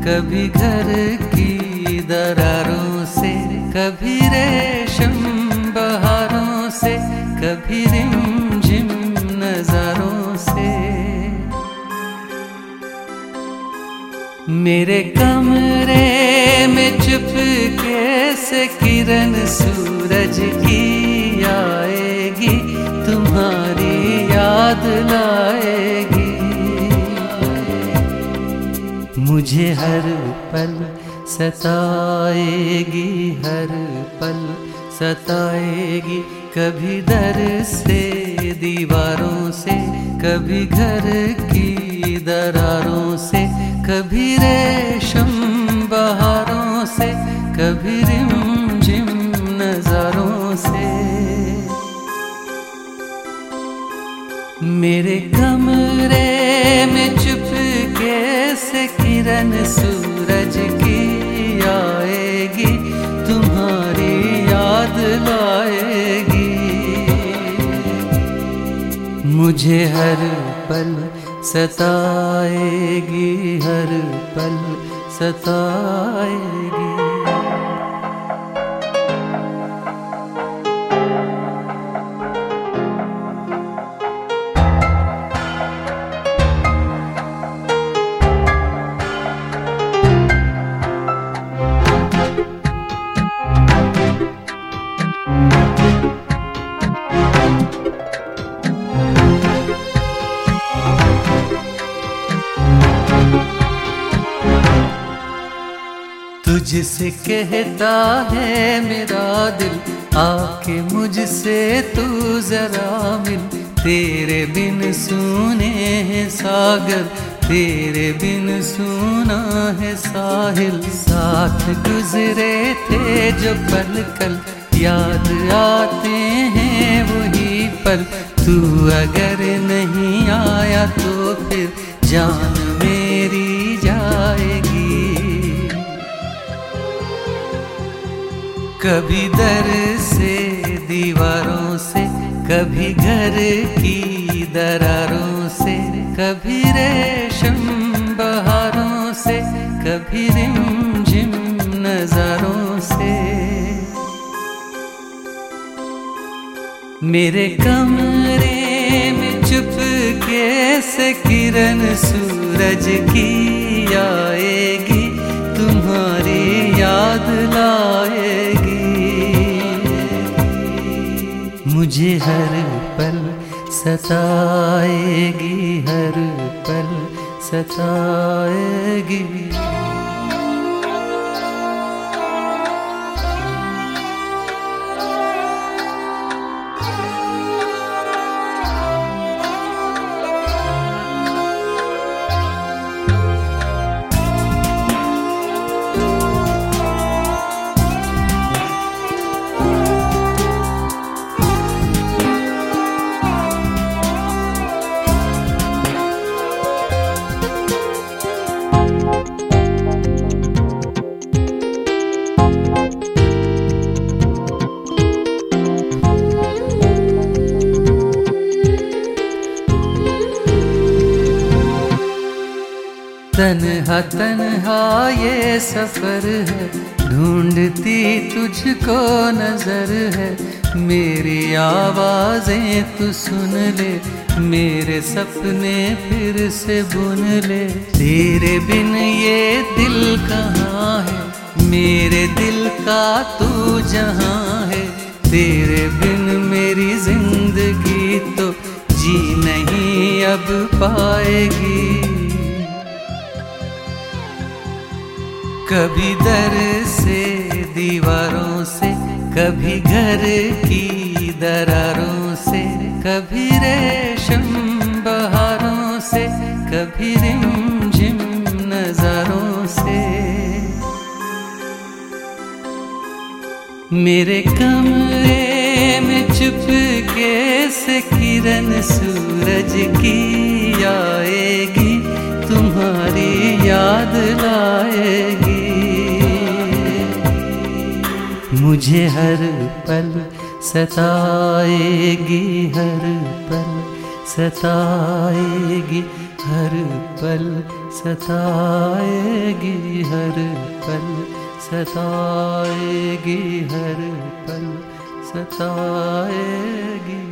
कभी घर की दरारों से, कभी रेशम बहारों से, कभी रिमझिम नजारों से। मेरे कमरे में चुपके से किरण सूरज की आएगी, तुम्हारी याद लाएगी। मुझे हर पल सताएगी, हर पल सताएगी। कभी दर से दीवारों से, कभी घर की दरारों से, कभी रेशम बहारों से, कभी रिमझिम नजारों से। मेरे कमरे में चुपके से किरण सूरज की आएगी, तुम्हारी याद लाएगी। मुझे हर पल सताएगी, हर पल सताएगी। तुझसे कहता है मेरा दिल, आके मुझसे तू जरा मिल। तेरे बिन सूने हैं सागर, तेरे बिन सूना है साहिल। साथ गुजरे थे जो पल कल, याद आते हैं वही पल। तू अगर नहीं आया तो फिर जान मेरी जाएगी। कभी दर से दीवारों से, कभी घर की दरारों से, कभी रेशम बहारों से, कभी रिमझिम नजारों से। मेरे कमरे में चुपके से किरण सूरज की आएगी, तुम्हारी याद लाएगी। मुझे हर पल सताएगी, हर पल सताएगी। तन्हा तन्हा ये सफर है, ढूंढती तुझको नजर है। मेरी आवाजें तू सुन ले, मेरे सपने फिर से बुन ले। तेरे बिन ये दिल कहाँ है, मेरे दिल का तू जहाँ है। तेरे बिन मेरी जिंदगी तो जी नहीं अब पाएगी। कभी दर से दीवारों से, कभी घर की दरारों से, कभी रेशम बहारों से, कभी रिमझिम नजारों से। मेरे कमरे में चुपके से किरण सूरज की आएगी, तुम्हारी याद लाएगी। मुझे हर पल सताएगी, हर पल सताएगी, हर पल सताएगी, हर पल सताएगी, हर पल सताएगी।